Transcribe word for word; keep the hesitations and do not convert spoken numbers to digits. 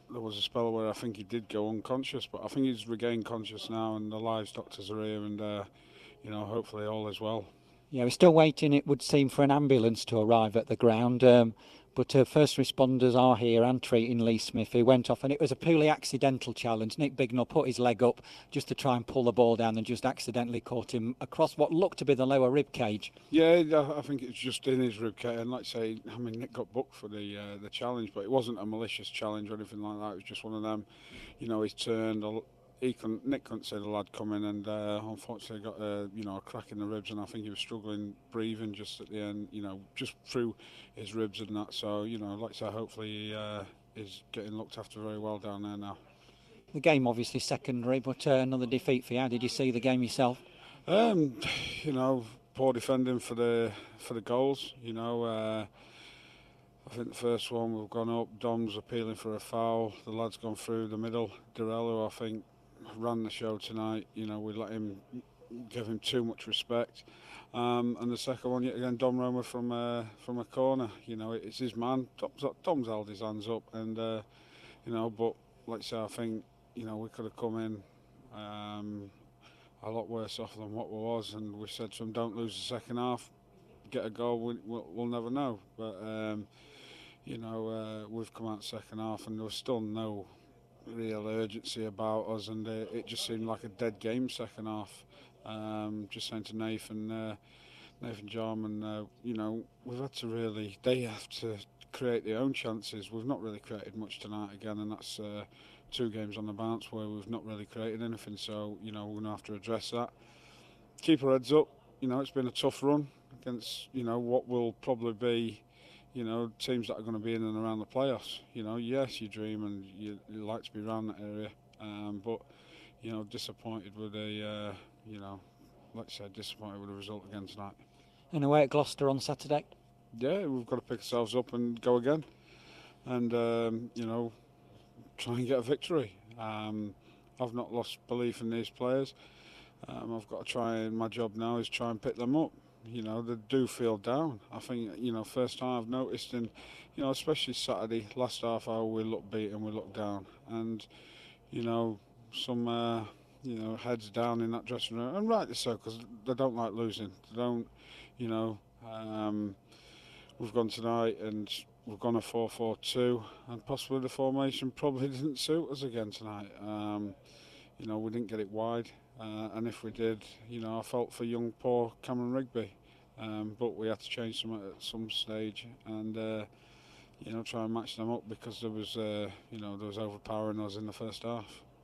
there was a spell where I think he did go unconscious, but I think he's regained conscious now, and the lives doctors are here, and uh, you know, hopefully all is well. Yeah, we're still waiting, it would seem, for an ambulance to arrive at the ground. Um, but uh, first responders are here and treating Lee Smith, who went off, and it was a purely accidental challenge. Nick Bignell put his leg up just to try and pull the ball down and just accidentally caught him across what looked to be the lower rib cage. Yeah, I I think it's just in his rib cage, and like I say, I mean, Nick got booked for the uh, the challenge, but it wasn't a malicious challenge or anything like that. It was just one of them, you know, he's turned. He couldn't, Nick couldn't see the lad coming, and uh, unfortunately got a you know a crack in the ribs, and I think he was struggling breathing just at the end, you know, just through his ribs and that. So you know, like I say, hopefully he uh, is getting looked after very well down there now. The game obviously secondary, but uh, another defeat for you. How did you see the game yourself? Um, you know, poor defending for the for the goals. You know, uh, I think the first one we've gone up. Dom's appealing for a foul. The lad's gone through the middle. Dorello, I think, ran the show tonight. You know, we let him give him too much respect. Um, and the second one, yet again, Dom Roma from uh, from a corner. You know, it's his man. Dom's, Dom's held his hands up, and uh, you know, but like I say, I think you know we could have come in. Um, a lot worse off than what we was, and we said to him, "Don't lose the second half, get a goal. We, we'll, we'll never know." But um, you know, uh, we've come out second half, and there was still no real urgency about us, and uh, it just seemed like a dead game second half. Um, just saying to Nathan, uh, Nathan Jarman, uh, you know, we've had to really, they have to create their own chances. We've not really created much tonight again, and that's uh, two games on the bounce where we've not really created anything. So you know, we're going to have to address that. Keep our heads up. You know, it's been a tough run against you know what will probably be you know, teams that are going to be in and around the playoffs. You know, yes, you dream and you, you like to be around that area, um, but you know, disappointed with the, uh, you know, like I said, disappointed with the result again tonight. And away at Gloucester on Saturday? Yeah, we've got to pick ourselves up and go again, and um, you know, try and get a victory. Um, I've not lost belief in these players. Um, I've got to try, and my job now is try and pick them up. You know, they do feel down. I think, you know, first time I've noticed in, you know, especially Saturday, last half hour, we look beaten, we look down. And, you know, some, uh, you know, heads down in that dressing room, and rightly so, because they don't like losing. They don't, you know, um, we've gone tonight and we've gone a four four two, and possibly the formation probably didn't suit us again tonight. Um, you know, we didn't get it wide, uh, and if we did, you know, I felt for young, poor Cameron Rigby. Um, but we had to change them at some stage, and uh, you know, try and match them up because there was, uh, you know, there was overpowering us in the first half.